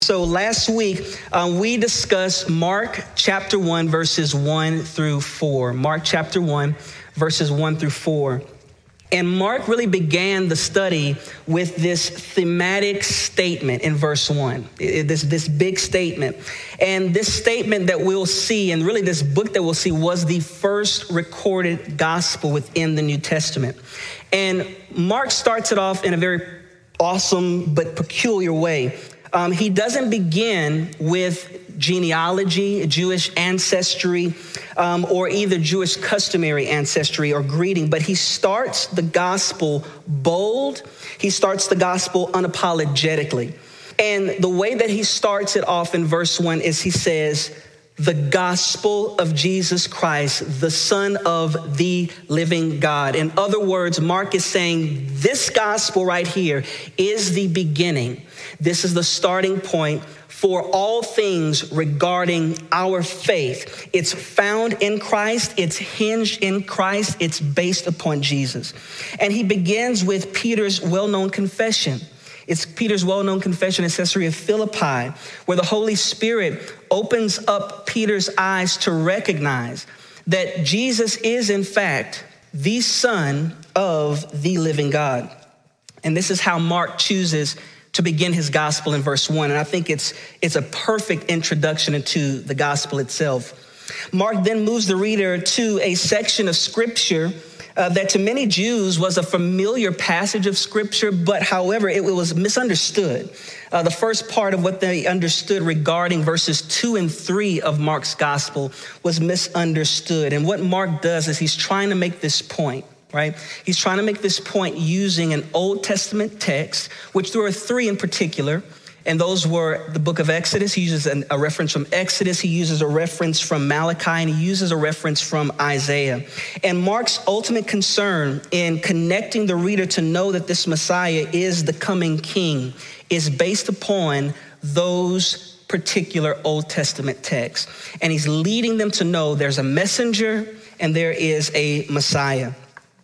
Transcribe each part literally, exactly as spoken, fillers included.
So last week, um, we discussed Mark chapter one, verses one through four. Mark chapter one, verses one through four. And Mark really began the study with this thematic statement in verse one, this, this big statement. And this statement that we'll see, and really this book that we'll see, was the first recorded gospel within the New Testament. And Mark starts it off in a very awesome but peculiar way. Um, he doesn't begin with genealogy, Jewish ancestry, um, or either Jewish customary ancestry or greeting, but he starts the gospel bold. He starts the gospel unapologetically. And the way that he starts it off in verse one is he says, the gospel of Jesus Christ, the Son of the living God. In other words, Mark is saying this gospel right here is the beginning. This is the starting point for all things regarding our faith. It's found in Christ. It's hinged in Christ. It's based upon Jesus. And he begins with Peter's well-known confession. It's Peter's well-known confession in Caesarea Philippi, where the Holy Spirit opens up Peter's eyes to recognize that Jesus is, in fact, the Son of the living God. And this is how Mark chooses to begin his gospel in verse one. And I think it's, it's a perfect introduction into the gospel itself. Mark then moves the reader to a section of scripture Uh, that to many Jews was a familiar passage of scripture, but however, it, it was misunderstood. Uh, the first part of what they understood regarding verses two and three of Mark's gospel was misunderstood. And what Mark does is he's trying to make this point, right? He's trying to make this point using an Old Testament text, which there are three in particular. And those were the book of Exodus. He uses an, a reference from Exodus. He uses a reference from Malachi, and he uses a reference from Isaiah. And Mark's ultimate concern in connecting the reader to know that this Messiah is the coming king is based upon those particular Old Testament texts. And he's leading them to know there's a messenger and there is a Messiah.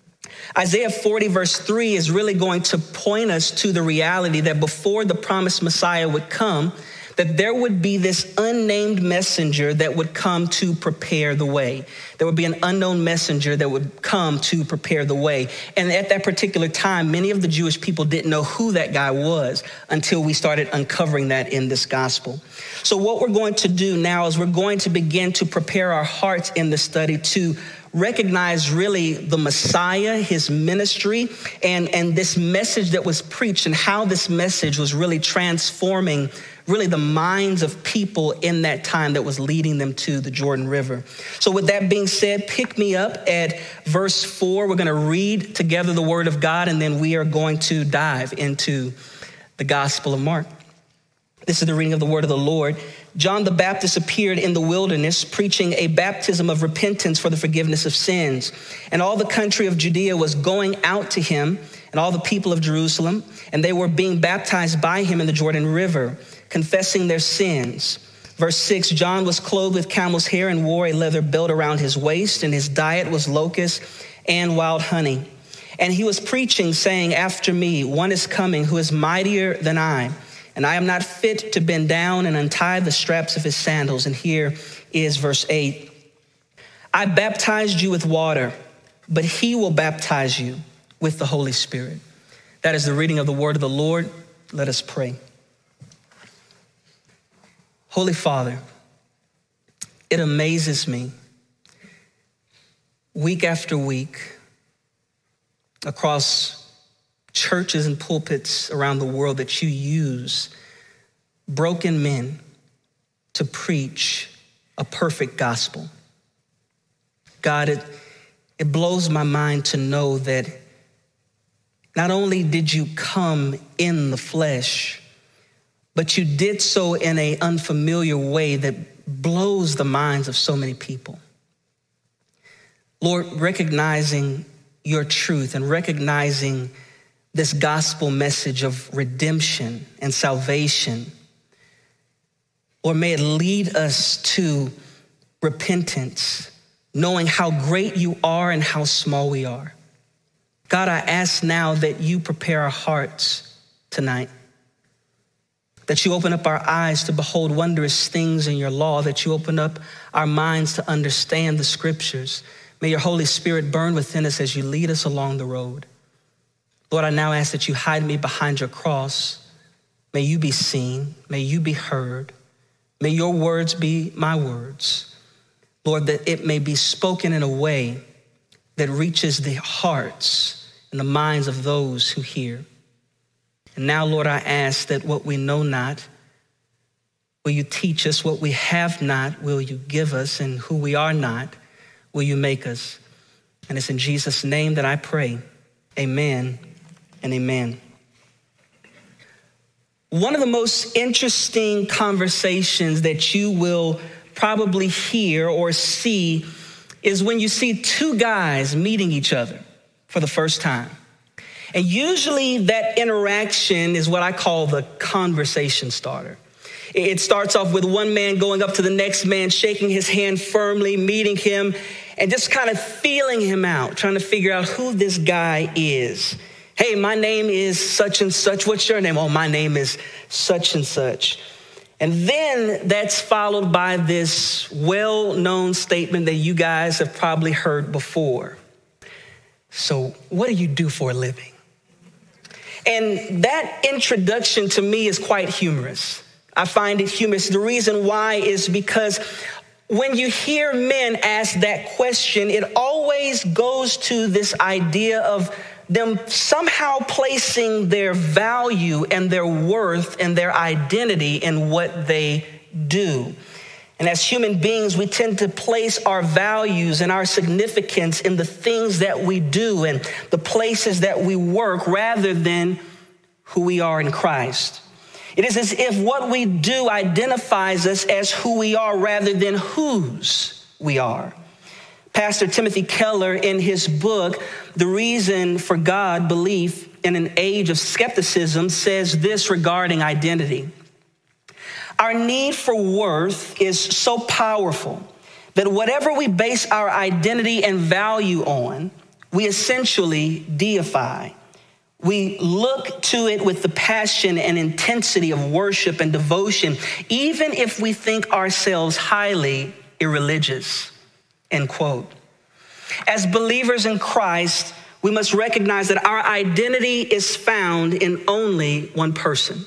Isaiah forty verse three is really going to point us to the reality that before the promised Messiah would come, that there would be this unnamed messenger that would come to prepare the way. There would be an unknown messenger that would come to prepare the way. And at that particular time, many of the Jewish people didn't know who that guy was until we started uncovering that in this gospel. So what we're going to do now is we're going to begin to prepare our hearts in the study to recognize really the Messiah, his ministry, and, and this message that was preached and how this message was really transforming really the minds of people in that time that was leading them to the Jordan River. So with that being said, pick me up at verse four. We're going to read together the word of God, and then we are going to dive into the Gospel of Mark. This is the reading of the word of the Lord. John the Baptist appeared in the wilderness, preaching a baptism of repentance for the forgiveness of sins. And all the country of Judea was going out to him, and all the people of Jerusalem, and they were being baptized by him in the Jordan River, confessing their sins. Verse six, John was clothed with camel's hair and wore a leather belt around his waist, and his diet was locusts and wild honey. And he was preaching, saying, after me, one is coming who is mightier than I, and I am not fit to bend down and untie the straps of his sandals. And here is verse eight. I baptized you with water, but he will baptize you with the Holy Spirit. That is the reading of the word of the Lord. Let us pray. Holy Father, it amazes me week after week across churches and pulpits around the world that you use broken men to preach a perfect gospel. God, it, it blows my mind to know that not only did you come in the flesh, but you did so in an unfamiliar way that blows the minds of so many people. Lord, recognizing your truth and recognizing this gospel message of redemption and salvation, or may it lead us to repentance, knowing how great you are and how small we are. God, I ask now that you prepare our hearts tonight that you open up our eyes to behold wondrous things in your law, that you open up our minds to understand the scriptures. May your Holy Spirit burn within us as you lead us along the road. Lord, I now ask that you hide me behind your cross. May you be seen. May you be heard. May your words be my words. Lord, that it may be spoken in a way that reaches the hearts and the minds of those who hear. And now, Lord, I ask that what we know not, will you teach us? What we have not, will you give us? And who we are not, will you make us? And it's in Jesus' name that I pray. Amen and amen. One of the most interesting conversations that you will probably hear or see is when you see two guys meeting each other for the first time. And usually that interaction is what I call the conversation starter. It starts off with one man going up to the next man, shaking his hand firmly, meeting him, and just kind of feeling him out, trying to figure out who this guy is. Hey, my name is such and such. What's your name? Oh, my name is such and such. And then that's followed by this well-known statement that you guys have probably heard before. So what do you do for a living? And that introduction to me is quite humorous. I find it humorous. The reason why is because when you hear men ask that question, it always goes to this idea of them somehow placing their value and their worth and their identity in what they do. And as human beings, we tend to place our values and our significance in the things that we do and the places that we work rather than who we are in Christ. It is as if what we do identifies us as who we are rather than whose we are. Pastor Timothy Keller, in his book, The Reason for God Belief in an Age of Skepticism, says this regarding identity. Our need for worth is so powerful that whatever we base our identity and value on, we essentially deify. We look to it with the passion and intensity of worship and devotion, even if we think ourselves highly irreligious, end quote. As believers in Christ, we must recognize that our identity is found in only one person.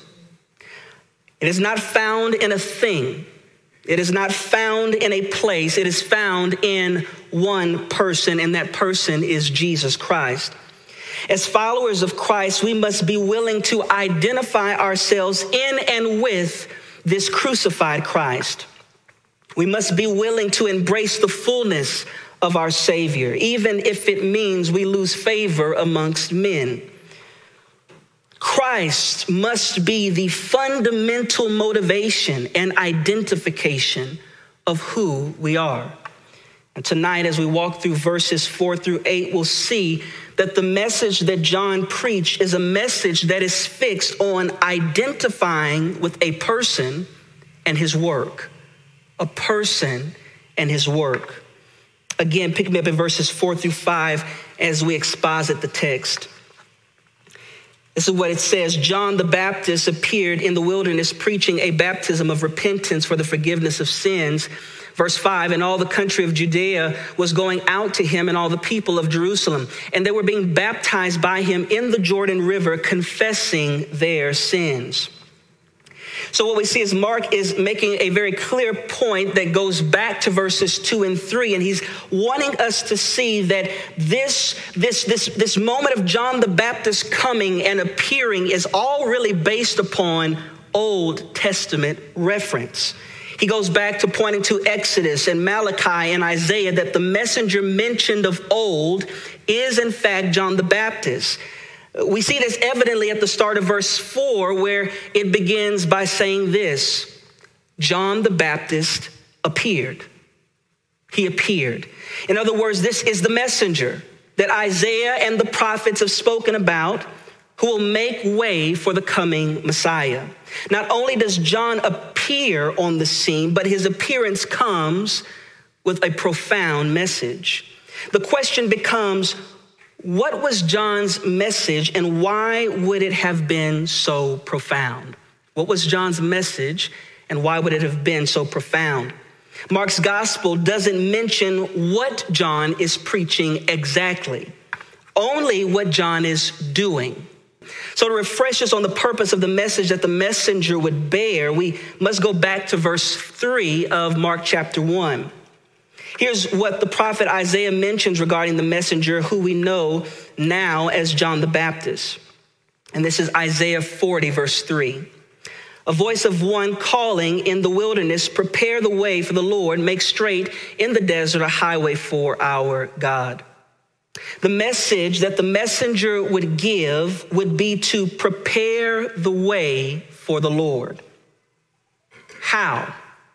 It is not found in a thing. It is not found in a place. It is found in one person, and that person is Jesus Christ. As followers of Christ, we must be willing to identify ourselves in and with this crucified Christ. We must be willing to embrace the fullness of our Savior, even if it means we lose favor amongst men. Christ must be the fundamental motivation and identification of who we are. And tonight, as we walk through verses four through eight, we'll see that the message that John preached is a message that is fixed on identifying with a person and his work. A person and his work. Again, pick me up in verses four through five as we exposit the text. This is what it says. John the Baptist appeared in the wilderness preaching a baptism of repentance for the forgiveness of sins. Verse five, and all the country of Judea was going out to him and all the people of Jerusalem. And they were being baptized by him in the Jordan River, confessing their sins. So what we see is Mark is making a very clear point that goes back to verses two and three. And he's wanting us to see that this, this, this, this moment of John the Baptist coming and appearing is all really based upon Old Testament reference. He goes back to pointing to Exodus and Malachi and Isaiah that the messenger mentioned of old is in fact John the Baptist. We see this evidently at the start of verse four, where it begins by saying this: John the Baptist appeared. He appeared. In other words, this is the messenger that Isaiah and the prophets have spoken about, who will make way for the coming Messiah. Not only does John appear on the scene, but his appearance comes with a profound message. The question becomes, what was John's message and why would it have been so profound? What was John's message, and why would it have been so profound? Mark's gospel doesn't mention what John is preaching exactly, only what John is doing. So to refresh us on the purpose of the message that the messenger would bear, we must go back to verse three of Mark chapter one. Here's what the prophet Isaiah mentions regarding the messenger, who we know now as John the Baptist. And this is Isaiah forty, verse three. A voice of one calling in the wilderness, prepare the way for the Lord, make straight in the desert a highway for our God. The message that the messenger would give would be to prepare the way for the Lord. How?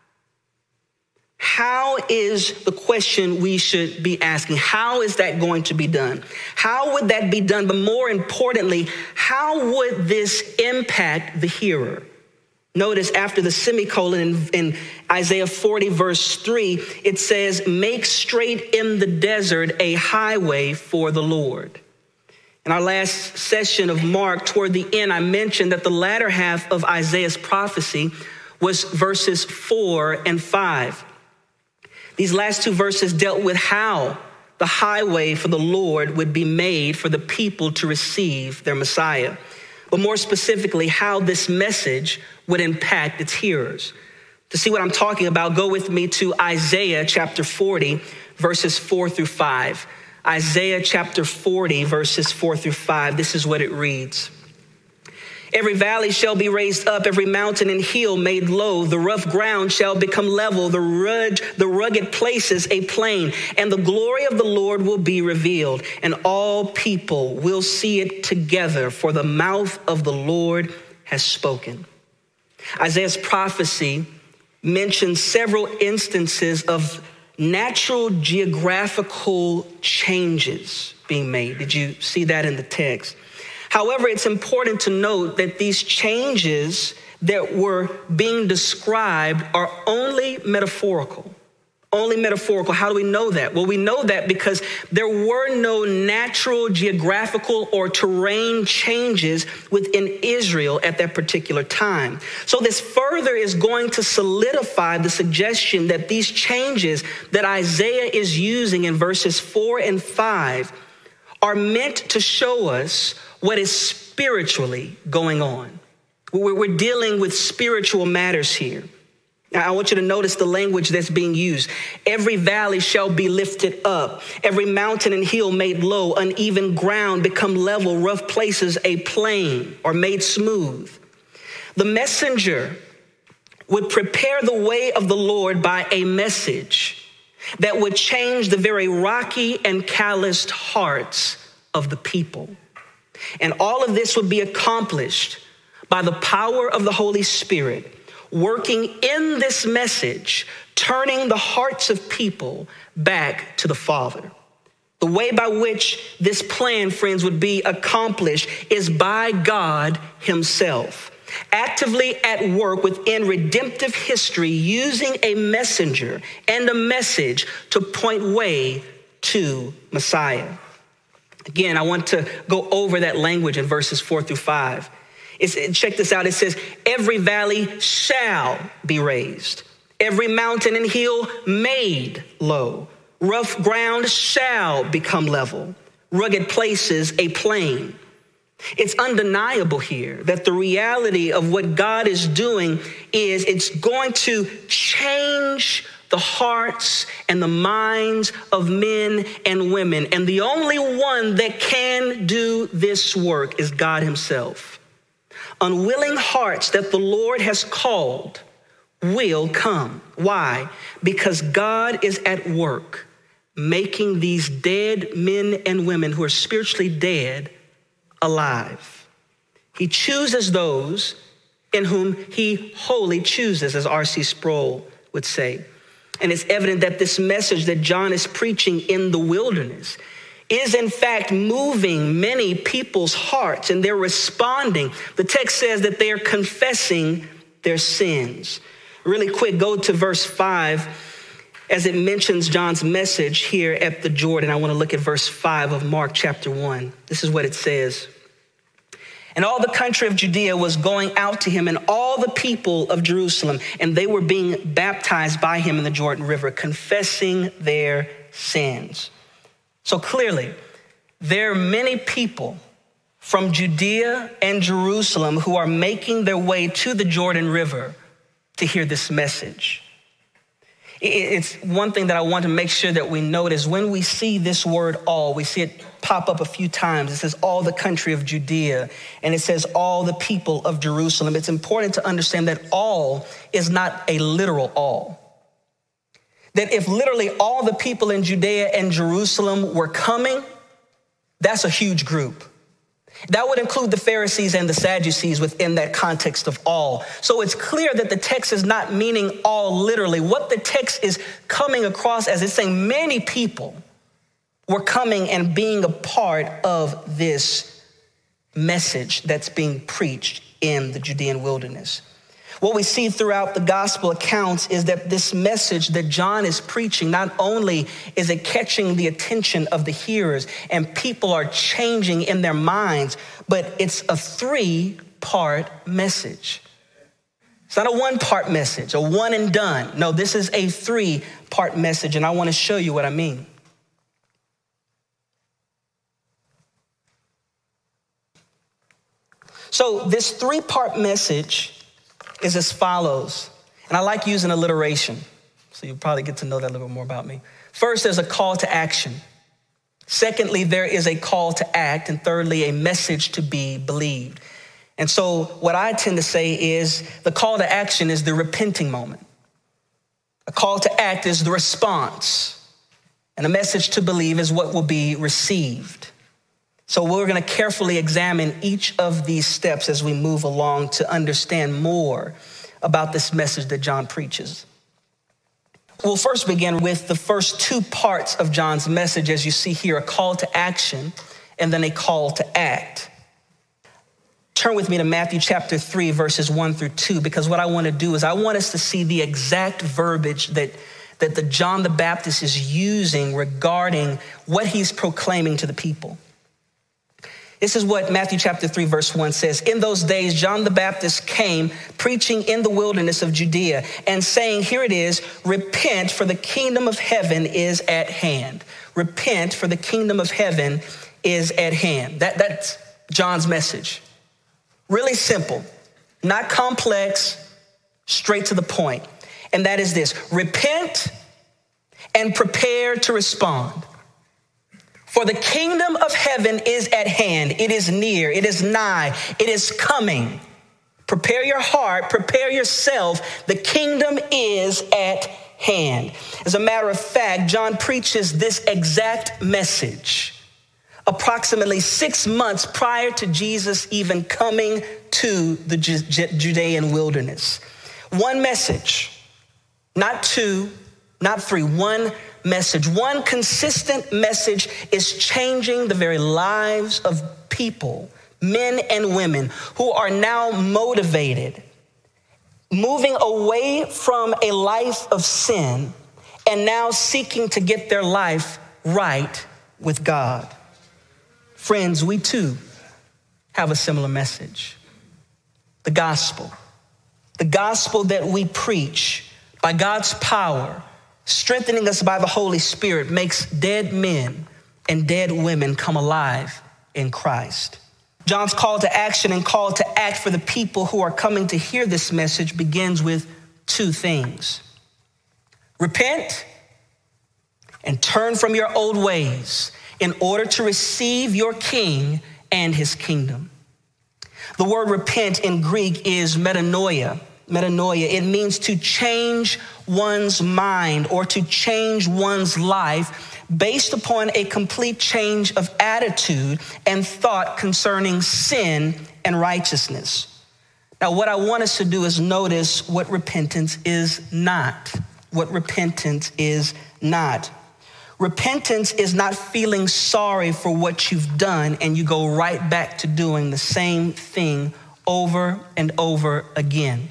How is the question we should be asking? How is that going to be done? How would that be done? But more importantly, how would this impact the hearer? Notice after the semicolon in, in Isaiah forty, verse three, it says, make straight in the desert a highway for the Lord. In our last session of Mark, toward the end, I mentioned that the latter half of Isaiah's prophecy was verses four and five. These last two verses dealt with how the highway for the Lord would be made for the people to receive their Messiah. But more specifically, how this message would impact its hearers. To see what I'm talking about, go with me to Isaiah chapter forty, verses four through five. Isaiah chapter forty, verses four through five. This is what it reads. Every valley shall be raised up, every mountain and hill made low. The rough ground shall become level, the rugged, the rugged places a plain. And the glory of the Lord will be revealed, and all people will see it together, for the mouth of the Lord has spoken. Isaiah's prophecy mentions several instances of natural geographical changes being made. Did you see that in the text? However, it's important to note that these changes that were being described are only metaphorical. Only metaphorical. How do we know that? Well, we know that because there were no natural, geographical, or terrain changes within Israel at that particular time. So this further is going to solidify the suggestion that these changes that Isaiah is using in verses four and five are meant to show us what is spiritually going on. We're dealing with spiritual matters here. Now, I want you to notice the language that's being used. Every valley shall be lifted up, every mountain and hill made low, uneven ground become level, rough places a plain or made smooth. The messenger would prepare the way of the Lord by a message that would change the very rocky and calloused hearts of the people. And all of this would be accomplished by the power of the Holy Spirit, working in this message, turning the hearts of people back to the Father. The way by which this plan, friends, would be accomplished is by God himself, actively at work within redemptive history, using a messenger and a message to point way to Messiah. Again, I want to go over that language in verses four through five. It's, check this out. It says, every valley shall be raised, every mountain and hill made low. Rough ground shall become level, rugged places a plain. It's undeniable here that the reality of what God is doing is it's going to change the hearts and the minds of men and women. And the only one that can do this work is God himself. Unwilling hearts that the Lord has called will come. Why? Because God is at work making these dead men and women who are spiritually dead alive. He chooses those in whom he wholly chooses, as R C Sproul would say. And it's evident that this message that John is preaching in the wilderness is in fact moving many people's hearts, and they're responding. The text says that they are confessing their sins. Really quick, go to verse five as it mentions John's message here at the Jordan. I want to look at verse five of Mark chapter one. This is what it says. And all the country of Judea was going out to him, and all the people of Jerusalem, and they were being baptized by him in the Jordan River, confessing their sins. So clearly, there are many people from Judea and Jerusalem who are making their way to the Jordan River to hear this message. It's one thing that I want to make sure that we notice. When we see this word all, we see it pop up a few times. It says all the country of Judea, and it says all the people of Jerusalem. It's important to understand that all is not a literal all. That if literally all the people in Judea and Jerusalem were coming, that's a huge group. That would include the Pharisees and the Sadducees within that context of all. So it's clear that the text is not meaning all literally. What the text is coming across as, it's saying many people were coming and being a part of this message that's being preached in the Judean wilderness. What we see throughout the gospel accounts is that this message that John is preaching, not only is it catching the attention of the hearers and people are changing in their minds, but it's a three-part message. It's not a one-part message, a one and done. No, this is a three-part message, and I want to show you what I mean. So this three-part message is as follows. And I like using alliteration, so you'll probably get to know that a little bit more about me. First, there's a call to action. Secondly, there is a call to act. And thirdly, a message to be believed. And so what I tend to say is the call to action is the repenting moment. A call to act is the response. And a message to believe is what will be received. So we're going to carefully examine each of these steps as we move along to understand more about this message that John preaches. We'll first begin with the first two parts of John's message, as you see here, a call to action and then a call to act. Turn with me to Matthew chapter three, verses one through two, because what I want to do is I want us to see the exact verbiage that, that the John the Baptist is using regarding what he's proclaiming to the people. This is what Matthew chapter three, verse one says. In those days, John the Baptist came preaching in the wilderness of Judea and saying, here it is, repent, for the kingdom of heaven is at hand. Repent, for the kingdom of heaven is at hand. That, that's John's message. Really simple, not complex, straight to the point. And that is this: repent and prepare to respond. For the kingdom of heaven is at hand. It is near. It is nigh. It is coming. Prepare your heart. Prepare yourself. The kingdom is at hand. As a matter of fact, John preaches this exact message approximately six months prior to Jesus even coming to the Judean wilderness. One message, not two, not three, one message. One consistent message is changing the very lives of people, men and women, who are now motivated, moving away from a life of sin and now seeking to get their life right with God. Friends, we too have a similar message. The gospel. The gospel that we preach by God's power, strengthening us by the Holy Spirit, makes dead men and dead women come alive in Christ. John's call to action and call to act for the people who are coming to hear this message begins with two things. Repent and turn from your old ways in order to receive your King and his kingdom. The word repent in Greek is metanoia. Metanoia, it means to change one's mind or to change one's life based upon a complete change of attitude and thought concerning sin and righteousness. Now, what I want us to do is notice what repentance is not. What repentance is not. Repentance is not feeling sorry for what you've done and you go right back to doing the same thing over and over again.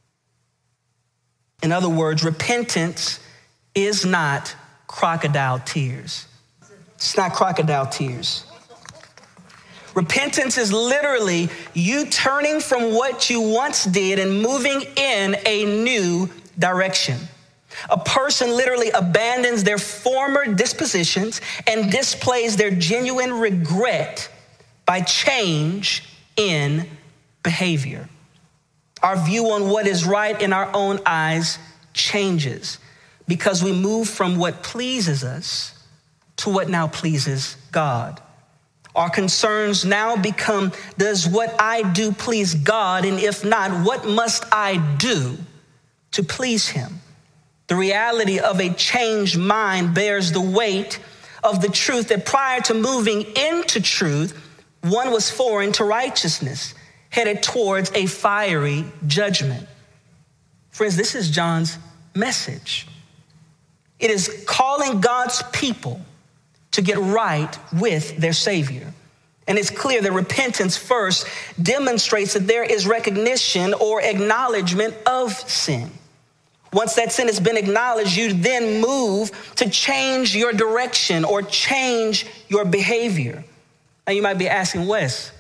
In other words, repentance is not crocodile tears. It's not crocodile tears. Repentance is literally you turning from what you once did and moving in a new direction. A person literally abandons their former dispositions and displays their genuine regret by change in behavior. Our view on what is right in our own eyes changes because we move from what pleases us to what now pleases God. Our concerns now become, does what I do please God? And if not, what must I do to please him? The reality of a changed mind bears the weight of the truth that prior to moving into truth, one was foreign to righteousness, headed towards a fiery judgment. Friends, this is John's message. It is calling God's people to get right with their Savior. And it's clear that repentance first demonstrates that there is recognition or acknowledgement of sin. Once that sin has been acknowledged, you then move to change your direction or change your behavior. Now you might be asking, Wes,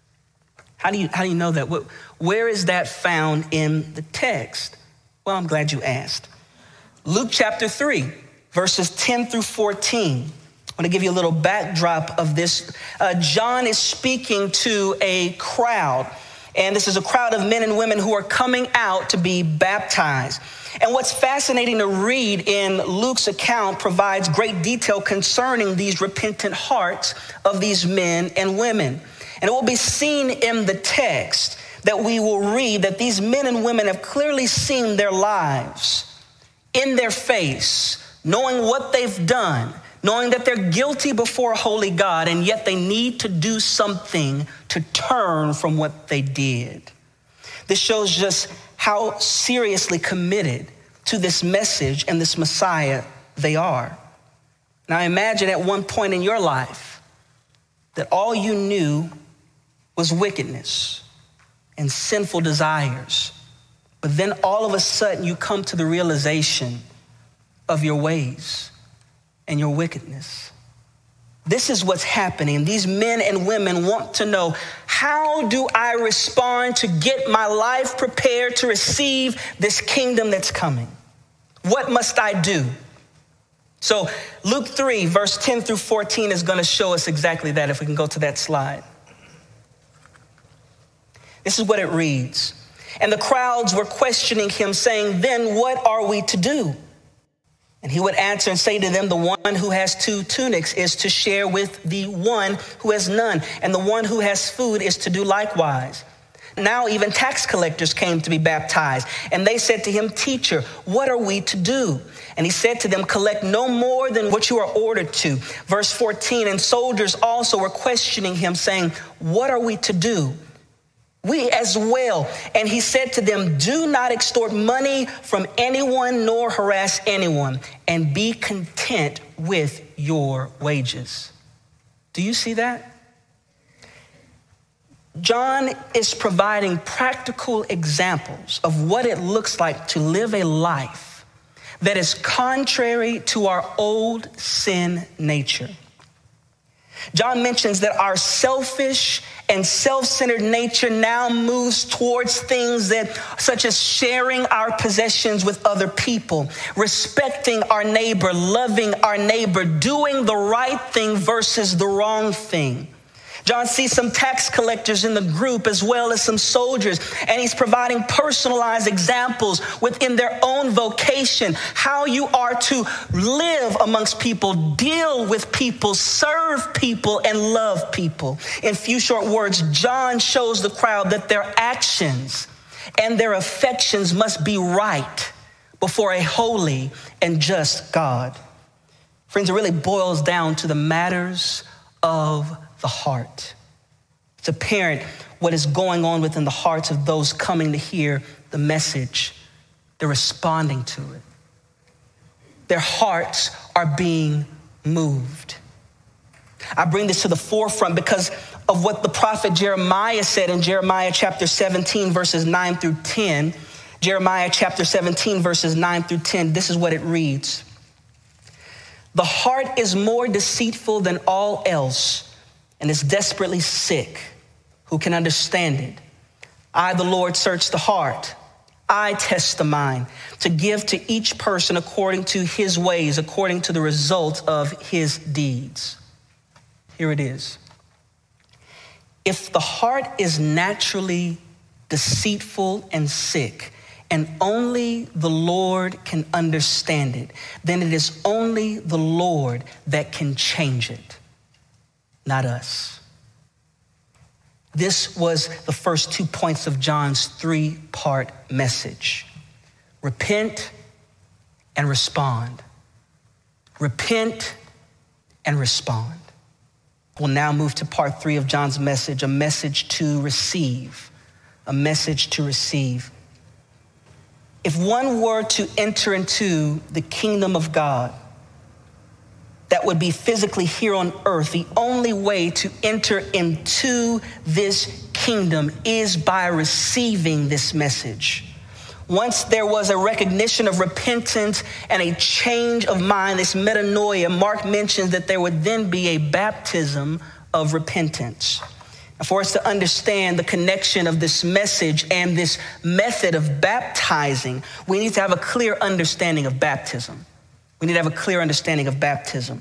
how do you, how do you know that? Where is that found in the text? Well, I'm glad you asked. Luke chapter three, verses ten through fourteen. I want to give you a little backdrop of this. Uh, John is speaking to a crowd, and this is a crowd of men and women who are coming out to be baptized. And what's fascinating to read in Luke's account provides great detail concerning these repentant hearts of these men and women. And it will be seen in the text that we will read that these men and women have clearly seen their lives in their face, knowing what they've done, knowing that they're guilty before a holy God, and yet they need to do something to turn from what they did. This shows just how seriously committed to this message and this Messiah they are. Now imagine at one point in your life that all you knew was wickedness and sinful desires. But then all of a sudden you come to the realization of your ways and your wickedness. This is what's happening. These men and women want to know, how do I respond to get my life prepared to receive this kingdom that's coming? What must I do? So Luke three, verse ten through fourteen is going to show us exactly that, if we can go to that slide. This is what it reads. And the crowds were questioning him, saying, then what are we to do? And he would answer and say to them, the one who has two tunics is to share with the one who has none, and the one who has food is to do likewise. Now even tax collectors came to be baptized, and they said to him, teacher, what are we to do? And he said to them, collect no more than what you are ordered to. Verse fourteen, and soldiers also were questioning him, saying, what are we to do? We as well. And he said to them, do not extort money from anyone nor harass anyone, and be content with your wages. Do you see that? John is providing practical examples of what it looks like to live a life that is contrary to our old sin nature. John mentions that our selfish and self-centered nature now moves towards things that, such as sharing our possessions with other people, respecting our neighbor, loving our neighbor, doing the right thing versus the wrong thing. John sees some tax collectors in the group as well as some soldiers, and he's providing personalized examples within their own vocation, how you are to live amongst people, deal with people, serve people, and love people. In few short words, John shows the crowd that their actions and their affections must be right before a holy and just God. Friends, it really boils down to the matters of the heart. It's apparent what is going on within the hearts of those coming to hear the message. They're responding to it. Their hearts are being moved. I bring this to the forefront because of what the prophet Jeremiah said in Jeremiah chapter seventeen, verses nine through ten. Jeremiah chapter seventeen, verses nine through ten. This is what it reads. The heart is more deceitful than all else and is desperately sick, who can understand it? I, the Lord, search the heart. I test the mind to give to each person according to his ways, according to the result of his deeds. Here it is. If the heart is naturally deceitful and sick, and only the Lord can understand it, then it is only the Lord that can change it, not us. This was the first two points of John's three-part message. Repent and respond. Repent and respond. We'll now move to part three of John's message, a message to receive, a message to receive. If one were to enter into the kingdom of God, that would be physically here on earth, the only way to enter into this kingdom is by receiving this message. Once there was a recognition of repentance and a change of mind, this metanoia, Mark mentions that there would then be a baptism of repentance. For us to understand the connection of this message and this method of baptizing, we need to have a clear understanding of baptism. We need to have a clear understanding of baptism.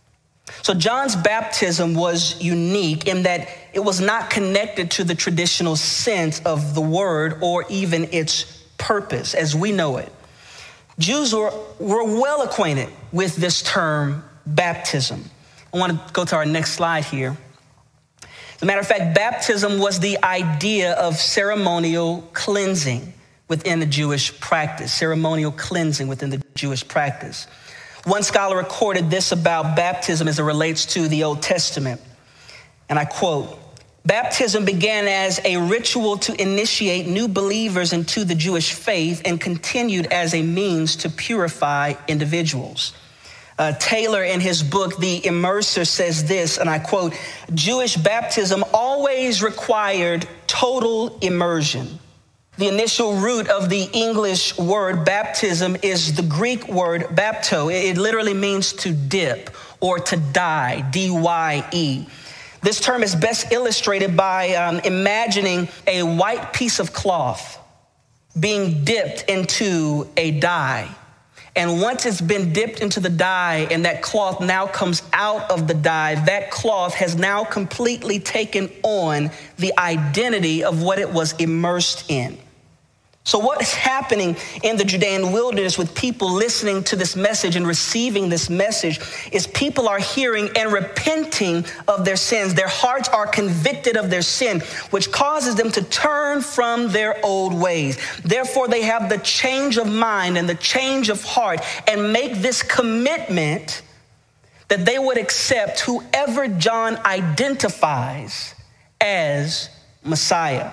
So John's baptism was unique in that it was not connected to the traditional sense of the word or even its purpose as we know it. Jews were, were well acquainted with this term baptism. I want to go to our next slide here. As a matter of fact, baptism was the idea of ceremonial cleansing within the Jewish practice, ceremonial cleansing within the Jewish practice. One scholar recorded this about baptism as it relates to the Old Testament, and I quote, "Baptism began as a ritual to initiate new believers into the Jewish faith and continued as a means to purify individuals." Uh, Taylor, in his book, The Immerser, says this, and I quote, "Jewish baptism always required total immersion. The initial root of the English word baptism is the Greek word bapto. It literally means to dip or to dye, D Y E. This term is best illustrated by um, imagining a white piece of cloth being dipped into a dye. And once it's been dipped into the dye and that cloth now comes out of the dye, that cloth has now completely taken on the identity of what it was immersed in. So what is happening in the Judean wilderness with people listening to this message and receiving this message is people are hearing and repenting of their sins. Their hearts are convicted of their sin, which causes them to turn from their old ways. Therefore, they have the change of mind and the change of heart and make this commitment that they would accept whoever John identifies as Messiah.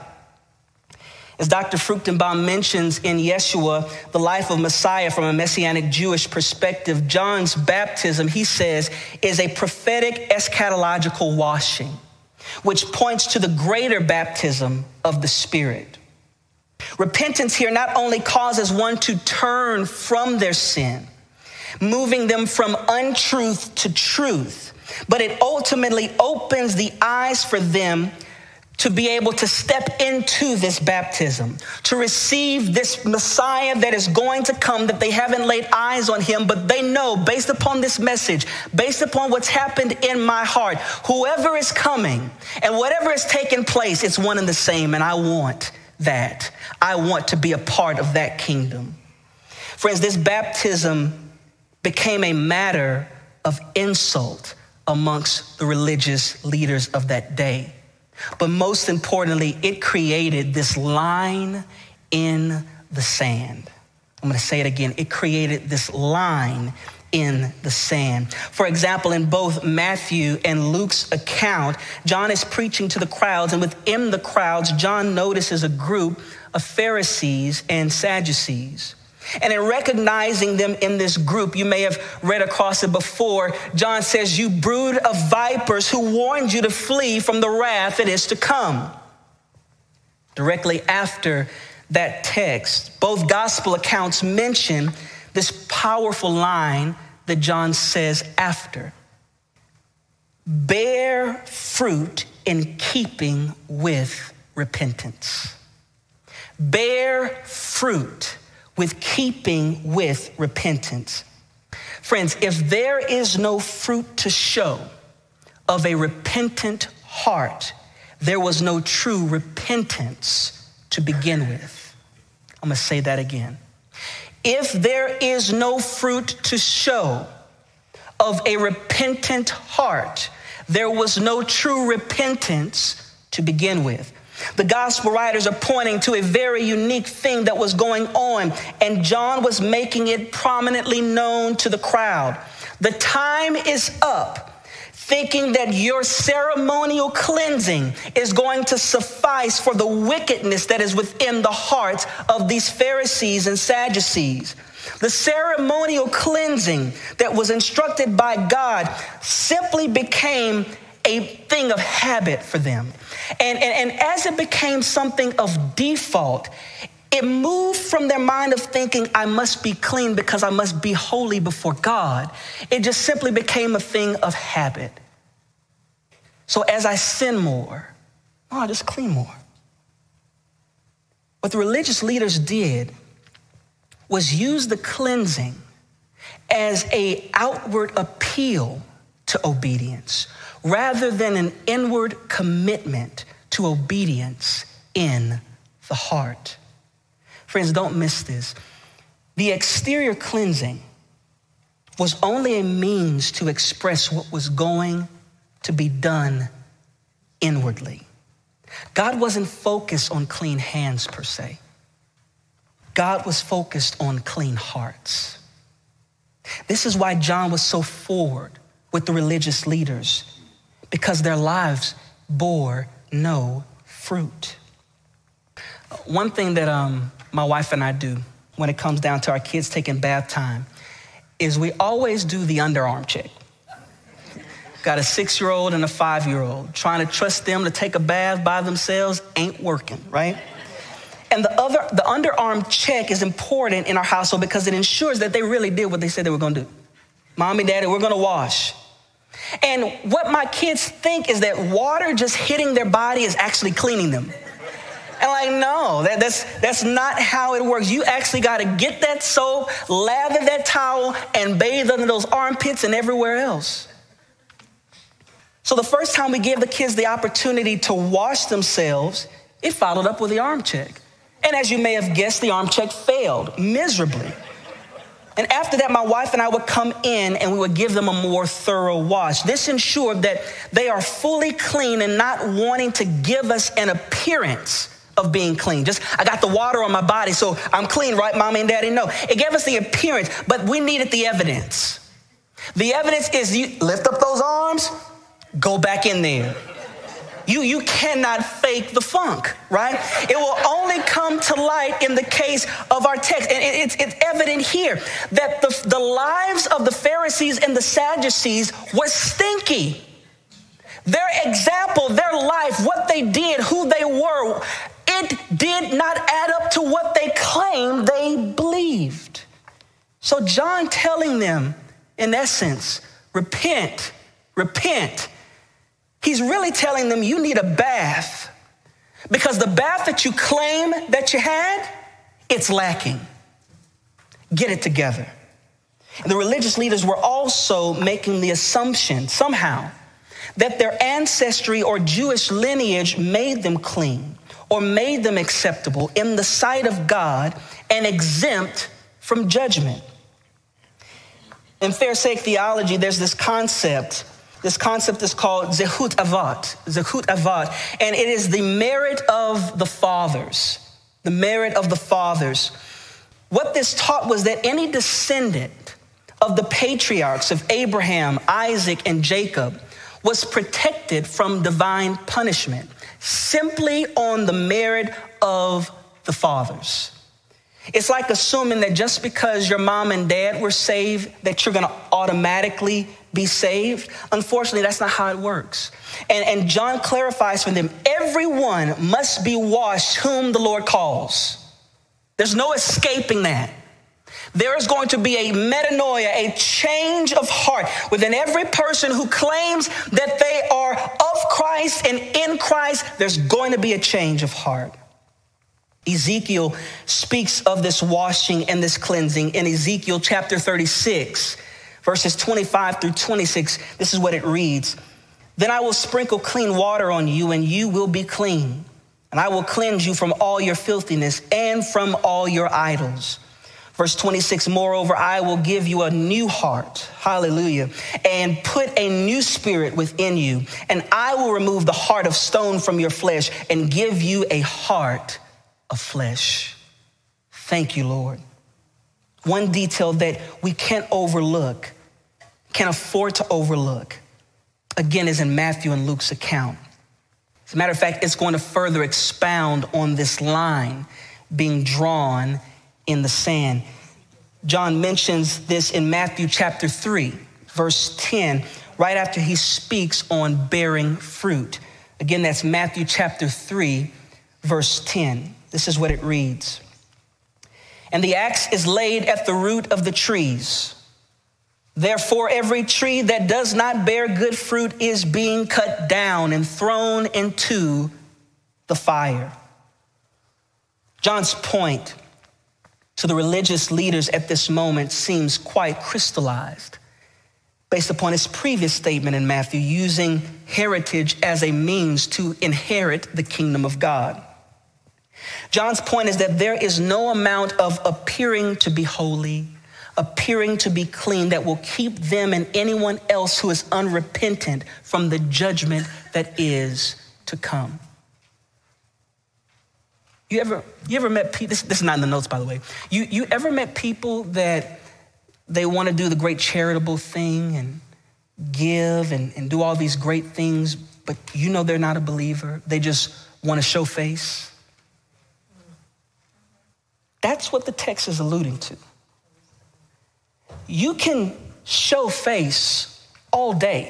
As Doctor Fruchtenbaum mentions in Yeshua, the life of Messiah from a Messianic Jewish perspective, John's baptism, he says, is a prophetic eschatological washing, which points to the greater baptism of the Spirit. Repentance here not only causes one to turn from their sin, moving them from untruth to truth, but it ultimately opens the eyes for them to be able to step into this baptism, to receive this Messiah that is going to come, that they haven't laid eyes on him, but they know based upon this message, based upon what's happened in my heart, whoever is coming and whatever is taking place, it's one and the same. And I want that. I want to be a part of that kingdom. Friends, this baptism became a matter of insult amongst the religious leaders of that day. But most importantly, it created this line in the sand. I'm going to say it again. It created this line in the sand. For example, in both Matthew and Luke's account, John is preaching to the crowds, and within the crowds, John notices a group of Pharisees and Sadducees. And in recognizing them in this group, you may have read across it before, John says, "You brood of vipers, who warned you to flee from the wrath that is to come." Directly after that text, both gospel accounts mention this powerful line that John says after. bear fruit in keeping with repentance. Bear fruit with keeping with repentance. Friends, if there is no fruit to show of a repentant heart, there was no true repentance to begin with. I'm gonna say that again. If there is no fruit to show of a repentant heart, there was no true repentance to begin with. The gospel writers are pointing to a very unique thing that was going on, and John was making it prominently known to the crowd. The time is up, thinking that your ceremonial cleansing is going to suffice for the wickedness that is within the hearts of these Pharisees and Sadducees. The ceremonial cleansing that was instructed by God simply became a thing of habit for them. And, and, and as it became something of default, it moved from their mind of thinking, I must be clean because I must be holy before God. It just simply became a thing of habit. So as I sin more, oh, I just clean more. What the religious leaders did was use the cleansing as an outward appeal to obedience, rather than an inward commitment to obedience in the heart. Friends, don't miss this. The exterior cleansing was only a means to express what was going to be done inwardly. God wasn't focused on clean hands per se. God was focused on clean hearts. This is why John was so forward with the religious leaders, because their lives bore no fruit. One thing that um, my wife and I do when it comes down to our kids taking bath time is we always do the underarm check. Got a six-year-old and a five-year-old. Trying to trust them to take a bath by themselves ain't working, right? And the other, the underarm check is important in our household because it ensures that they really did what they said they were gonna do. Mommy, daddy, we're gonna wash. And what my kids think is that water just hitting their body is actually cleaning them. And like, no, that, that's, that's not how it works. You actually gotta get that soap, lather that towel, and bathe under those armpits and everywhere else. So the first time we gave the kids the opportunity to wash themselves, it followed up with the arm check. And as you may have guessed, the arm check failed miserably. And after that, my wife and I would come in and we would give them a more thorough wash. This ensured that they are fully clean and not wanting to give us an appearance of being clean. Just, I got the water on my body, so I'm clean, right, mommy and daddy? No, it gave us the appearance, but we needed the evidence. The evidence is you lift up those arms, go back in there. You, you cannot fake the funk, right? It will only come to light in the case of our text. And it's, it's evident here that the, the lives of the Pharisees and the Sadducees was stinky. Their example, their life, what they did, who they were, it did not add up to what they claimed they believed. So John telling them, in essence, repent, repent. He's really telling them you need a bath because the bath that you claim that you had, it's lacking. Get it together. And the religious leaders were also making the assumption somehow that their ancestry or Jewish lineage made them clean or made them acceptable in the sight of God and exempt from judgment. In Pharisaic theology, there's this concept This concept is called zechut avat, zechut avat, and it is the merit of the fathers, the merit of the fathers. What this taught was that any descendant of the patriarchs of Abraham, Isaac, and Jacob was protected from divine punishment simply on the merit of the fathers. It's like assuming that just because your mom and dad were saved, that you're gonna automatically be saved. Unfortunately, that's not how it works. And, and John clarifies for them, everyone must be washed whom the Lord calls. There's no escaping that. There is going to be a metanoia, a change of heart within every person who claims that they are of Christ and in Christ. There's going to be a change of heart. Ezekiel speaks of this washing and this cleansing in Ezekiel chapter thirty-six, verses twenty-five through twenty-six. This is what it reads. Then I will sprinkle clean water on you, and you will be clean. And I will cleanse you from all your filthiness and from all your idols. Verse twenty-six, moreover, I will give you a new heart, hallelujah, and put a new spirit within you. And I will remove the heart of stone from your flesh and give you a heart of flesh. Thank you, Lord. One detail that we can't overlook, can't afford to overlook, again, is in Matthew and Luke's account. As a matter of fact, it's going to further expound on this line being drawn in the sand. John mentions this in Matthew chapter three, verse ten, right after he speaks on bearing fruit. Again, that's Matthew chapter three, verse ten. This is what it reads. And the axe is laid at the root of the trees. Therefore, every tree that does not bear good fruit is being cut down and thrown into the fire. John's point to the religious leaders at this moment seems quite crystallized based upon his previous statement in Matthew, using heritage as a means to inherit the kingdom of God. John's point is that there is no amount of appearing to be holy, appearing to be clean, that will keep them and anyone else who is unrepentant from the judgment that is to come. You ever, you ever met people, this, this is not in the notes, by the way. You, you ever met people that they want to do the great charitable thing and give and, and do all these great things, but you know they're not a believer. They just want to show face. That's what the text is alluding to. You can show face all day.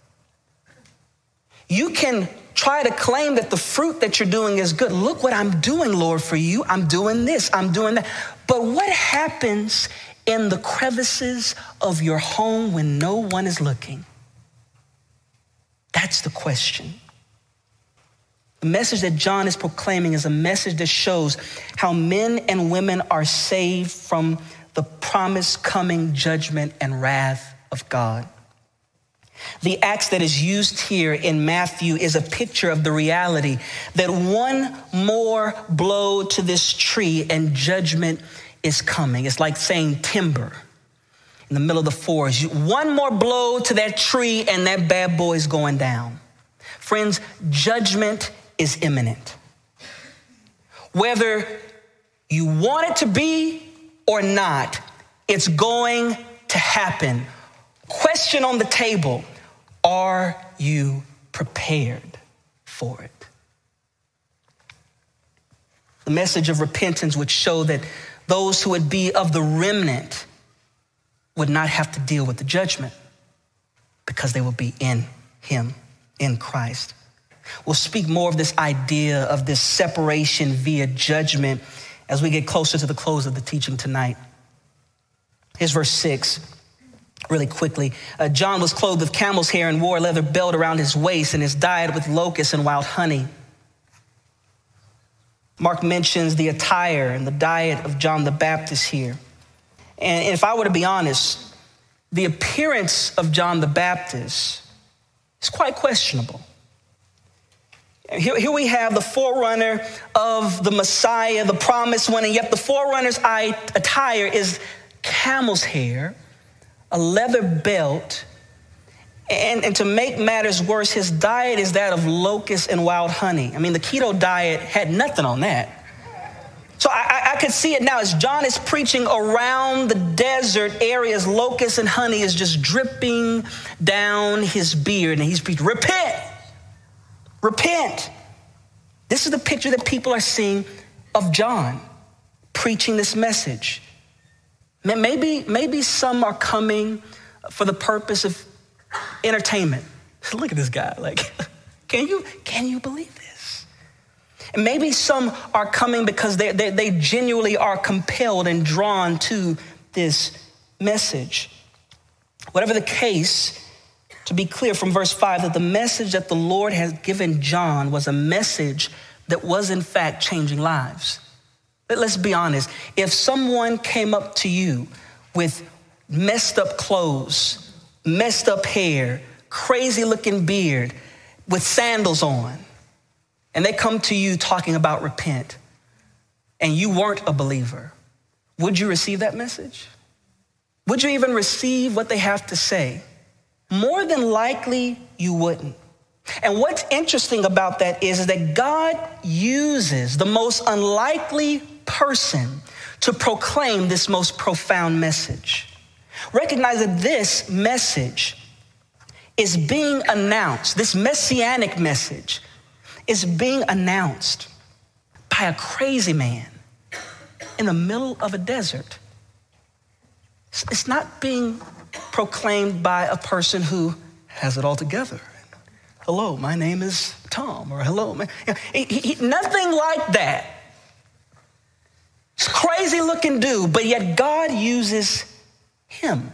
You can try to claim that the fruit that you're doing is good. Look what I'm doing, Lord, for you. I'm doing this, I'm doing that. But what happens in the crevices of your home when no one is looking? That's the question. The message that John is proclaiming is a message that shows how men and women are saved from the promised coming judgment and wrath of God. The axe that is used here in Matthew is a picture of the reality that one more blow to this tree and judgment is coming. It's like saying timber in the middle of the forest. One more blow to that tree and that bad boy is going down. Friends, judgment is imminent. Whether you want it to be or not, it's going to happen. Question on the table, are you prepared for it? The message of repentance would show that those who would be of the remnant would not have to deal with the judgment because they will be in him, in Christ. We'll speak more of this idea of this separation via judgment as we get closer to the close of the teaching tonight. Here's verse six, really quickly. Uh, John was clothed with camel's hair and wore a leather belt around his waist, and his diet with locusts and wild honey. Mark mentions the attire and the diet of John the Baptist here. And if I were to be honest, the appearance of John the Baptist is quite questionable. Here, here we have the forerunner of the Messiah, the promised one, and yet the forerunner's attire is camel's hair, a leather belt, and, and to make matters worse, his diet is that of locusts and wild honey. I mean, the keto diet had nothing on that. So I, I could see it now as John is preaching around the desert areas, locusts and honey is just dripping down his beard, and he's preaching, repent, repent. This is the picture that people are seeing of John preaching this message. Maybe, maybe some are coming for the purpose of entertainment. Look at this guy, like, can you, can you believe this? And maybe some are coming because they, they, they genuinely are compelled and drawn to this message. Whatever the case, to be clear from verse five, that the message that the Lord has given John was a message that was in fact changing lives. But let's be honest. If someone came up to you with messed up clothes, messed up hair, crazy looking beard, with sandals on, and they come to you talking about repent, and you weren't a believer, would you receive that message? Would you even receive what they have to say? More than likely, you wouldn't. And what's interesting about that is, is that God uses the most unlikely person to proclaim this most profound message. Recognize that this message is being announced, this messianic message is being announced by a crazy man in the middle of a desert. It's not being proclaimed by a person who has it all together. Hello, my name is Tom, or hello, man. He, he, nothing like that. It's a crazy looking dude, but yet God uses him.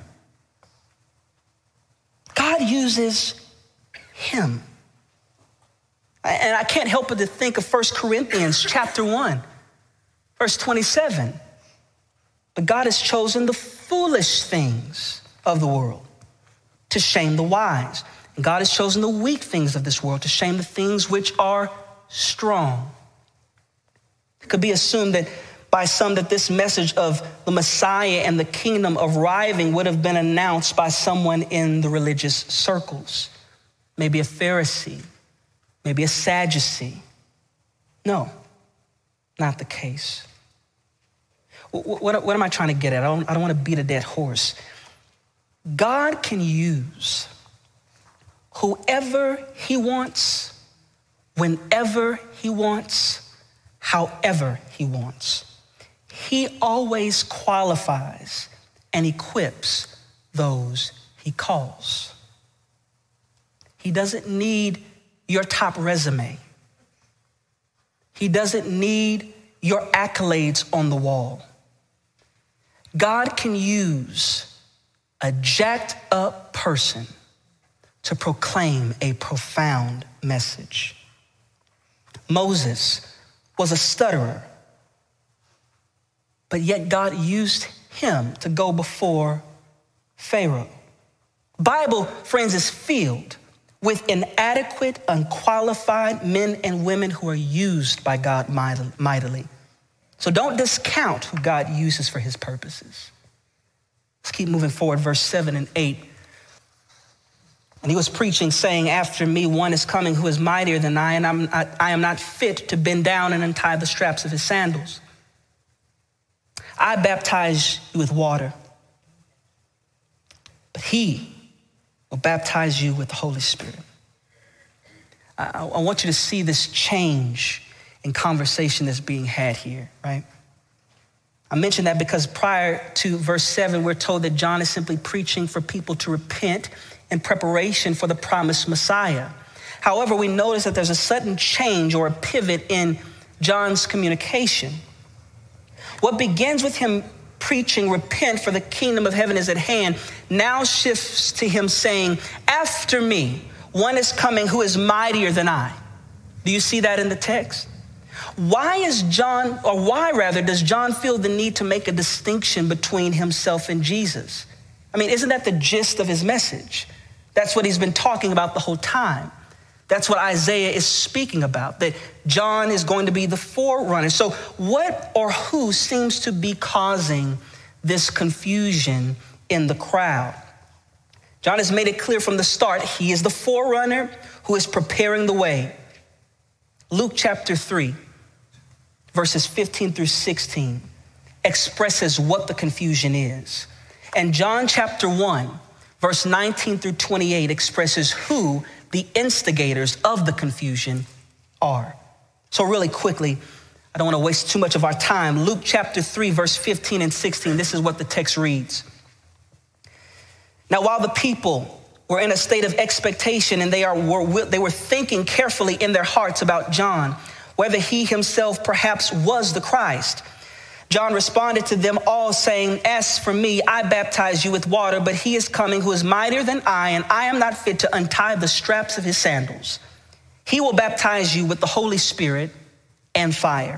God uses him. And I can't help but to think of First Corinthians chapter one, verse twenty-seven. But God has chosen the foolish things of the world to shame the wise. And God has chosen the weak things of this world to shame the things which are strong. It could be assumed that by some that this message of the Messiah and the kingdom arriving would have been announced by someone in the religious circles. Maybe a Pharisee, maybe a Sadducee. No, not the case. What, what, what am I trying to get at? I don't, I don't want to beat a dead horse. God can use whoever he wants, whenever he wants, however he wants. He always qualifies and equips those he calls. He doesn't need your top resume. He doesn't need your accolades on the wall. God can use a jacked up person to proclaim a profound message. Moses was a stutterer, but yet God used him to go before Pharaoh. Bible, friends, is filled with inadequate, unqualified men and women who are used by God mightily. So don't discount who God uses for his purposes. Let's keep moving forward, verse seven and eight. And he was preaching, saying, after me, one is coming who is mightier than I, and I'm, I, I am not fit to bend down and untie the straps of his sandals. I baptize you with water, but he will baptize you with the Holy Spirit. I, I want you to see this change in conversation that's being had here, right? I mentioned that because prior to verse seven, we're told that John is simply preaching for people to repent in preparation for the promised Messiah. However, we notice that there's a sudden change or a pivot in John's communication. What begins with him preaching, repent for the kingdom of heaven is at hand, now shifts to him saying, after me, one is coming who is mightier than I. Do you see that in the text? Why is John, or why rather, does John feel the need to make a distinction between himself and Jesus? I mean, isn't that the gist of his message? That's what he's been talking about the whole time. That's what Isaiah is speaking about, that John is going to be the forerunner. So what or who seems to be causing this confusion in the crowd? John has made it clear from the start, he is the forerunner who is preparing the way. Luke chapter three, verses fifteen through sixteen, expresses what the confusion is. And John chapter one, verse nineteen through twenty-eight expresses who the instigators of the confusion are. So really quickly, I don't want to waste too much of our time. Luke chapter three, verse fifteen and sixteen, this is what the text reads. Now, while the people were in a state of expectation and they are were, they were thinking carefully in their hearts about John, whether he himself perhaps was the Christ, John responded to them all saying, as for me, I baptize you with water, but he is coming who is mightier than I, and I am not fit to untie the straps of his sandals. He will baptize you with the Holy Spirit and fire.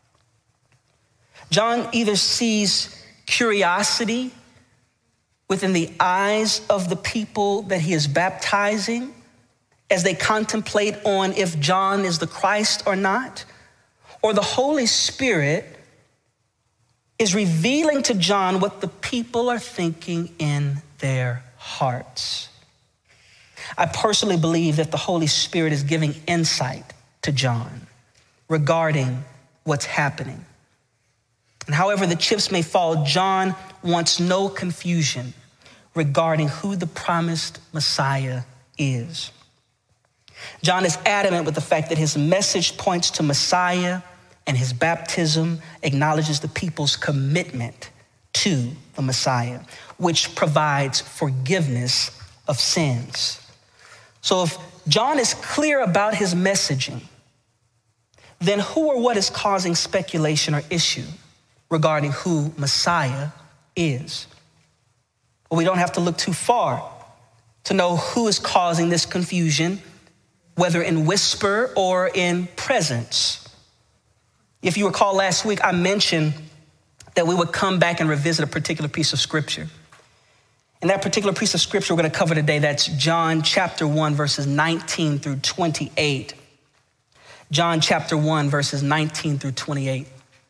John either sees curiosity within the eyes of the people that he is baptizing as they contemplate on if John is the Christ or not, or the Holy Spirit is revealing to John what the people are thinking in their hearts. I personally believe that the Holy Spirit is giving insight to John regarding what's happening. And however the chips may fall, John wants no confusion regarding who the promised Messiah is. John is adamant with the fact that his message points to Messiah, and his baptism acknowledges the people's commitment to the Messiah, which provides forgiveness of sins. So if John is clear about his messaging, then who or what is causing speculation or issue regarding who Messiah is? Well, we don't have to look too far to know who is causing this confusion, whether in whisper or in presence. If you recall last week, I mentioned that we would come back and revisit a particular piece of scripture. And that particular piece of scripture we're going to cover today, that's John chapter one, verses nineteen through twenty-eight. John chapter one, verses nineteen through twenty-eight.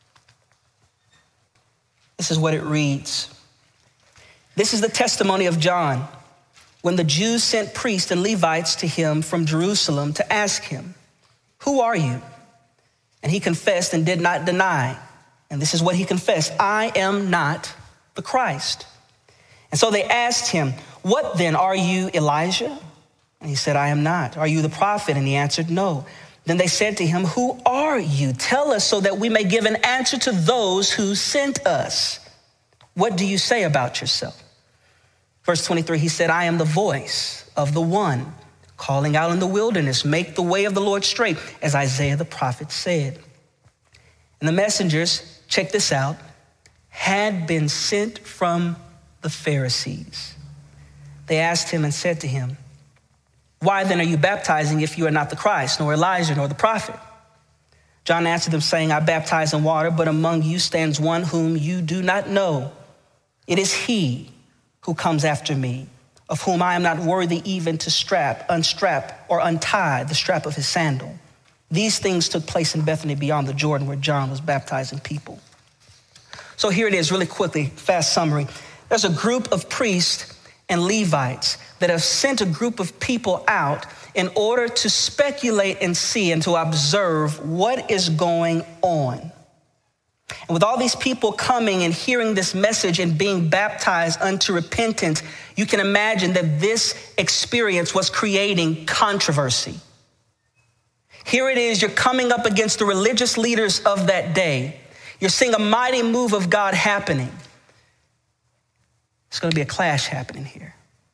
This is what it reads. This is the testimony of John when the Jews sent priests and Levites to him from Jerusalem to ask him, "Who are you?" And he confessed and did not deny. And this is what he confessed: "I am not the Christ." And so they asked him, "What then, are you Elijah?" And he said, "I am not." "Are you the prophet?" And he answered, "No." Then they said to him, "Who are you? Tell us so that we may give an answer to those who sent us. What do you say about yourself?" Verse twenty-three, he said, "I am the voice of the one calling out in the wilderness, make the way of the Lord straight, as Isaiah the prophet said." And the messengers, check this out, had been sent from the Pharisees. They asked him and said to him, "Why then are you baptizing if you are not the Christ, nor Elijah, nor the prophet?" John answered them saying, "I baptize in water, but among you stands one whom you do not know. It is he who comes after me, of whom I am not worthy even to strap, unstrap, or untie the strap of his sandal." These things took place in Bethany beyond the Jordan, where John was baptizing people. So here it is, really quickly, fast summary. There's a group of priests and Levites that have sent a group of people out in order to speculate and see and to observe what is going on. And with all these people coming and hearing this message and being baptized unto repentance, you can imagine that this experience was creating controversy. Here it is, you're coming up against the religious leaders of that day. You're seeing a mighty move of God happening. It's going to be a clash happening here.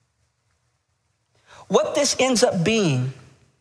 What this ends up being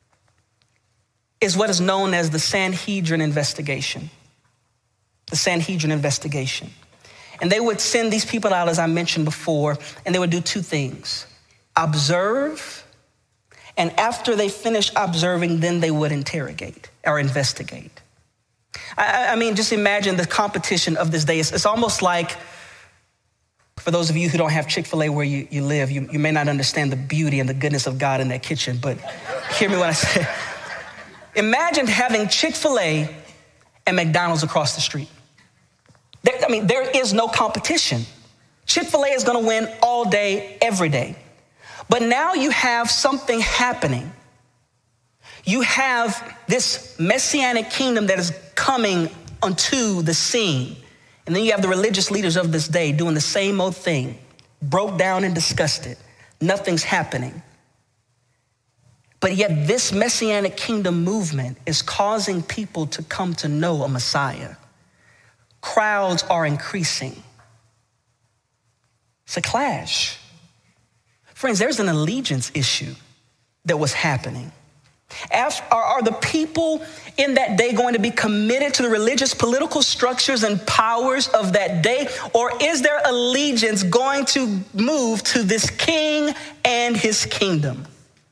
is what is known as the Sanhedrin investigation. The Sanhedrin investigation. And they would send these people out, as I mentioned before, and they would do two things: observe, and after they finish observing, then they would interrogate or investigate. I, I mean, just imagine the competition of this day. It's, it's almost like, for those of you who don't have Chick-fil-A where you, you live, you, you may not understand the beauty and the goodness of God in that kitchen, but hear me when I say, imagine having Chick-fil-A and McDonald's across the street. There, I mean, there is no competition. Chick-fil-A is going to win all day, every day. But now you have something happening. You have this messianic kingdom that is coming onto the scene. And then you have the religious leaders of this day doing the same old thing, broke down and disgusted. Nothing's happening. But yet this messianic kingdom movement is causing people to come to know a Messiah. Crowds are increasing. It's a clash. Friends, there's an allegiance issue that was happening. After, are, are the people in that day going to be committed to the religious, political structures and powers of that day? Or is their allegiance going to move to this king and his kingdom?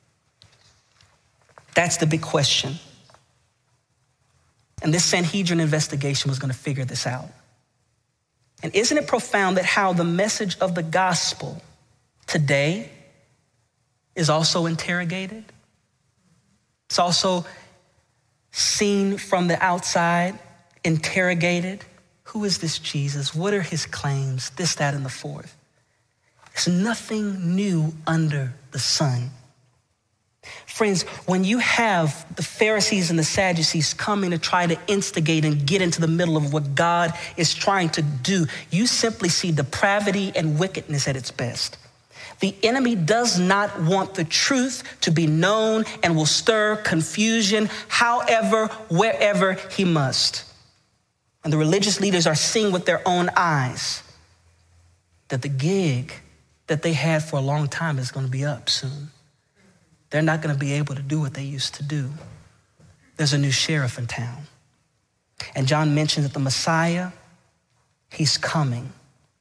That's the big question. And this Sanhedrin investigation was going to figure this out. And isn't it profound that how the message of the gospel today is also interrogated? It's also seen from the outside, interrogated. Who is this Jesus? What are his claims? This, that, and the fourth. There's nothing new under the sun. Friends, when you have the Pharisees and the Sadducees coming to try to instigate and get into the middle of what God is trying to do, you simply see depravity and wickedness at its best. The enemy does not want the truth to be known and will stir confusion however, wherever he must. And the religious leaders are seeing with their own eyes that the gig that they had for a long time is going to be up soon. They're not going to be able to do what they used to do. There's a new sheriff in town. And John mentions that the Messiah, he's coming.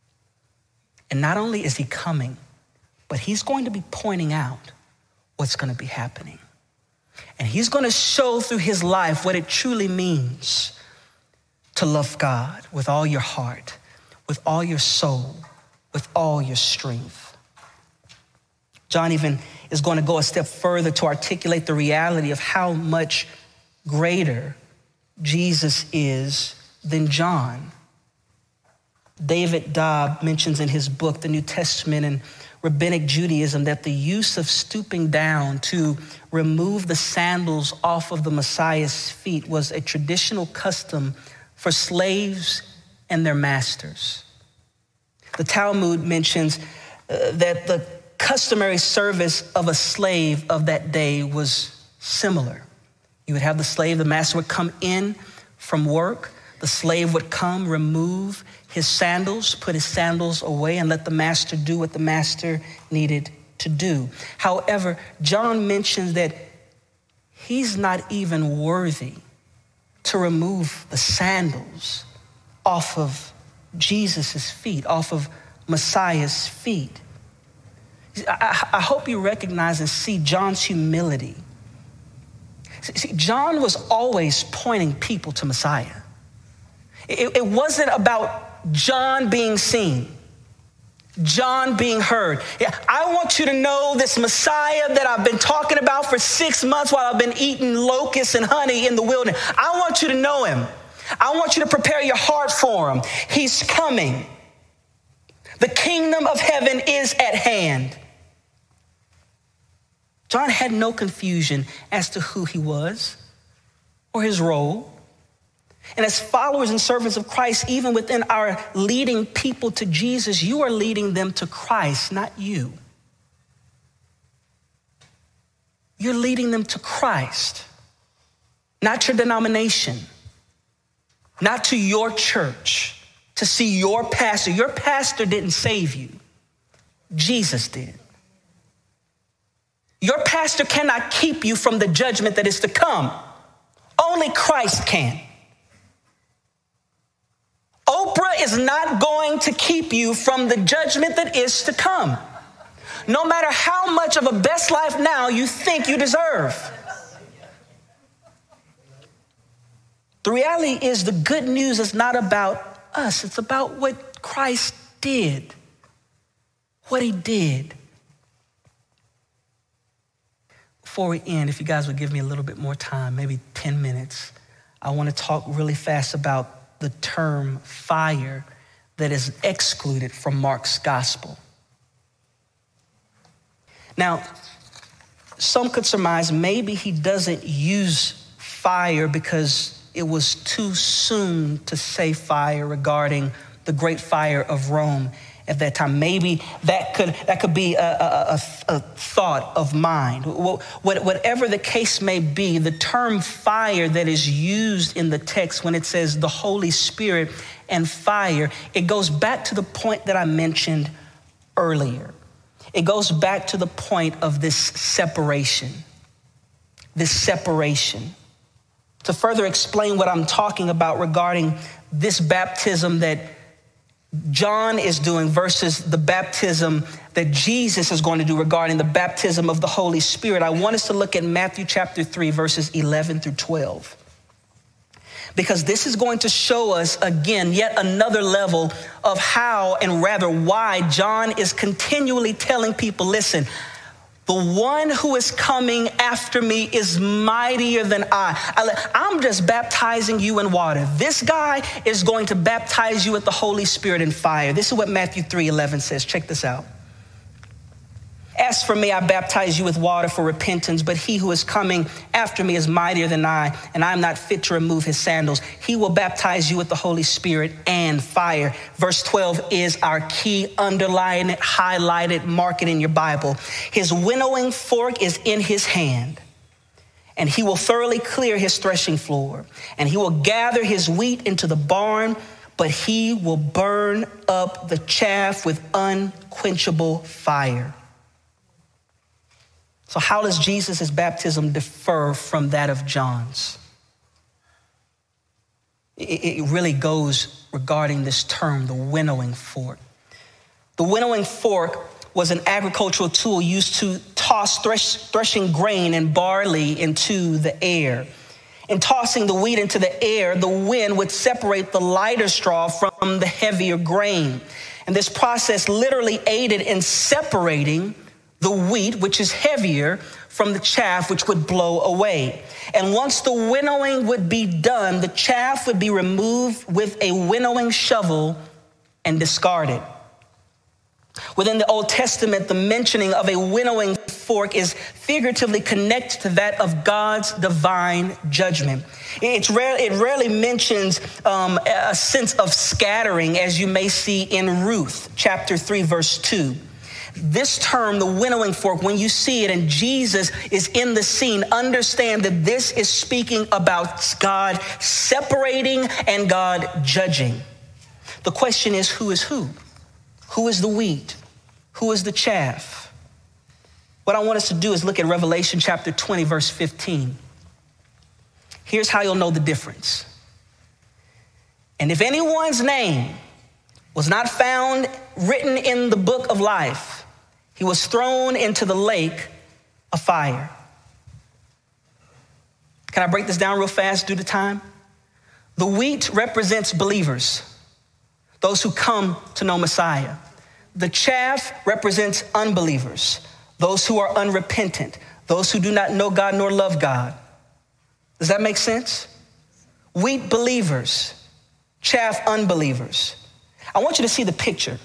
And not only is he coming, but he's going to be pointing out what's going to be happening. And he's going to show through his life what it truly means to love God with all your heart, with all your soul, with all your strength. John even is going to go a step further to articulate the reality of how much greater Jesus is than John. David Dobb mentions in his book, The New Testament and Rabbinic Judaism, that the use of stooping down to remove the sandals off of the Messiah's feet was a traditional custom for slaves and their masters. The Talmud mentions uh, that the customary service of a slave of that day was similar. You would have the slave, the master would come in from work. The slave would come, remove his sandals, put his sandals away, and let the master do what the master needed to do. However, John mentions that he's not even worthy to remove the sandals off of Jesus' feet, off of Messiah's feet. I, I hope you recognize and see John's humility. See, John was always pointing people to Messiah. It, it wasn't about John being seen, John being heard. Yeah, I want you to know this Messiah that I've been talking about for six months while I've been eating locusts and honey in the wilderness. I want you to know him. I want you to prepare your heart for him. He's coming. The kingdom of heaven is at hand. John had no confusion as to who he was or his role. And as followers and servants of Christ, even within our leading people to Jesus, you are leading them to Christ, not you. You're leading them to Christ, not your denomination, not to your church, to see your pastor. Your pastor didn't save you. Jesus did. Your pastor cannot keep you from the judgment that is to come. Only Christ can. Oprah is not going to keep you from the judgment that is to come, no matter how much of a best life now you think you deserve. The reality is the good news is not about us. It's about what Christ did, what he did. Before we end, if you guys would give me a little bit more time, maybe ten minutes, I want to talk really fast about the term fire that is excluded from Mark's gospel. Now, some could surmise maybe he doesn't use fire because it was too soon to say fire regarding the great fire of Rome at that time. Maybe that could that could be a, a, a, a thought of mine. Whatever the case may be, the term fire that is used in the text when it says the Holy Spirit and fire, it goes back to the point that I mentioned earlier. It goes back to the point of this separation. this separation. To further explain what I'm talking about regarding this baptism that John is doing versus the baptism that Jesus is going to do regarding the baptism of the Holy Spirit, I want us to look at Matthew chapter three, verses eleven through twelve. Because this is going to show us, again, yet another level of how, and rather why, John is continually telling people, listen, the one who is coming after me is mightier than I. I'm just baptizing you in water. This guy is going to baptize you with the Holy Spirit and fire. This is what Matthew three eleven says. Check this out. As for me, I baptize you with water for repentance, but he who is coming after me is mightier than I, and I am not fit to remove his sandals. He will baptize you with the Holy Spirit and fire. Verse twelve is our key. Underline it, highlight it, mark it in your Bible. His winnowing fork is in his hand, and he will thoroughly clear his threshing floor, and he will gather his wheat into the barn, but he will burn up the chaff with unquenchable fire. So how does Jesus' baptism differ from that of John's? It really goes regarding this term, the winnowing fork. The winnowing fork was an agricultural tool used to toss thresh, threshing grain and barley into the air. In tossing the wheat into the air, the wind would separate the lighter straw from the heavier grain. And this process literally aided in separating the wheat, which is heavier, from the chaff, which would blow away. And once the winnowing would be done, the chaff would be removed with a winnowing shovel and discarded. Within the Old Testament, the mentioning of a winnowing fork is figuratively connected to that of God's divine judgment. It's rare, it rarely mentions um, a sense of scattering, as you may see in Ruth chapter three, verse two. This term, the winnowing fork, when you see it and Jesus is in the scene, understand that this is speaking about God separating and God judging. The question is, who is who? Who is the wheat? Who is the chaff? What I want us to do is look at Revelation chapter twenty, verse fifteen. Here's how you'll know the difference. And if anyone's name was not found written in the book of life, he was thrown into the lake of fire. Can I break this down real fast due to time? The wheat represents believers, those who come to know Messiah. The chaff represents unbelievers, those who are unrepentant, those who do not know God nor love God. Does that make sense? Wheat believers, chaff unbelievers. I want you to see the picture.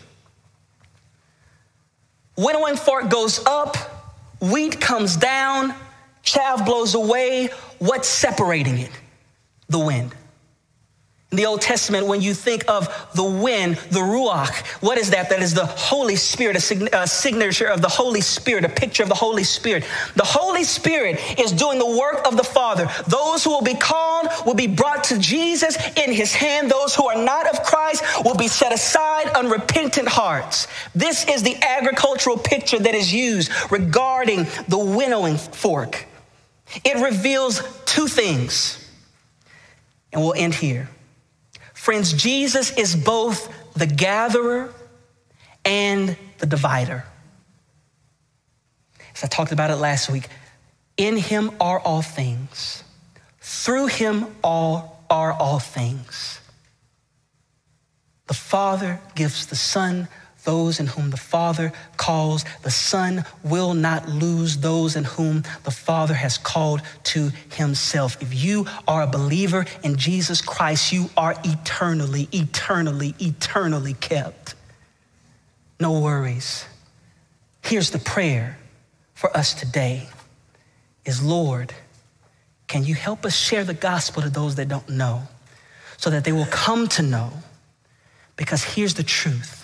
Winnowing fork goes up, wheat comes down, chaff blows away. What's separating it? The wind. In the Old Testament, when you think of the wind, the ruach, what is that? That is the Holy Spirit, a, sign- a signature of the Holy Spirit, a picture of the Holy Spirit. The Holy Spirit is doing the work of the Father. Those who will be called will be brought to Jesus in his hand. Those who are not of Christ will be set aside, unrepentant hearts. This is the agricultural picture that is used regarding the winnowing fork. It reveals two things, and we'll end here. Friends, Jesus is both the gatherer and the divider. As I talked about it last week, in him are all things. Through him all are all things. The Father gives the Son those in whom the Father calls. The Son will not lose those in whom the Father has called to himself. If you are a believer in Jesus Christ, you are eternally, eternally, eternally kept. No worries. Here's the prayer for us today is, Lord, can you help us share the gospel to those that don't know so that they will come to know? Because here's the truth.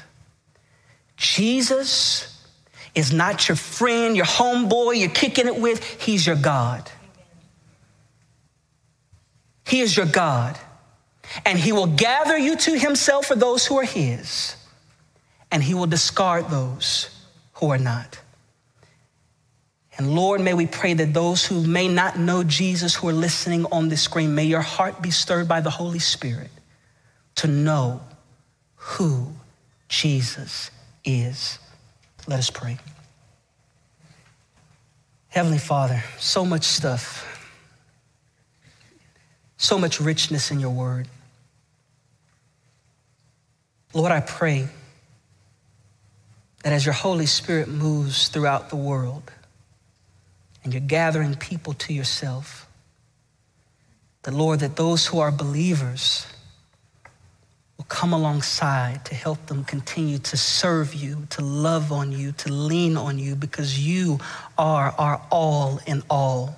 Jesus is not your friend, your homeboy you're kicking it with. He's your God. He is your God. And he will gather you to himself for those who are his. And he will discard those who are not. And Lord, may we pray that those who may not know Jesus who are listening on this screen, may your heart be stirred by the Holy Spirit to know who Jesus is. Let us pray. Heavenly Father, so much stuff, so much richness in your word. Lord, I pray that as your Holy Spirit moves throughout the world and you're gathering people to yourself, that Lord, that those who are believers will come alongside to help them continue to serve you, to love on you, to lean on you, because you are our all in all.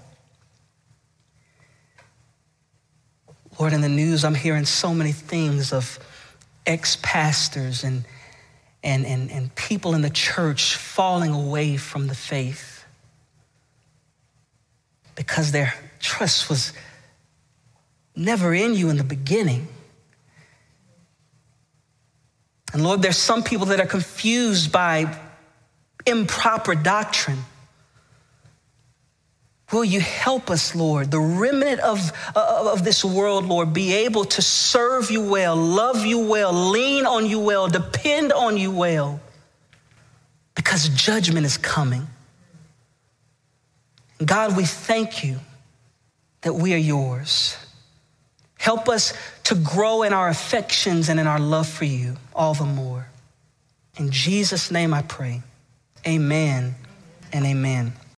Lord, in the news, I'm hearing so many things of ex-pastors and, and, and, and people in the church falling away from the faith because their trust was never in you in the beginning. And Lord, there's some people that are confused by improper doctrine. Will you help us, Lord, the remnant of, of, of this world, Lord, be able to serve you well, love you well, lean on you well, depend on you well, because judgment is coming. God, we thank you that we are yours. Help us to grow in our affections and in our love for you all the more. In Jesus' name I pray, amen and amen.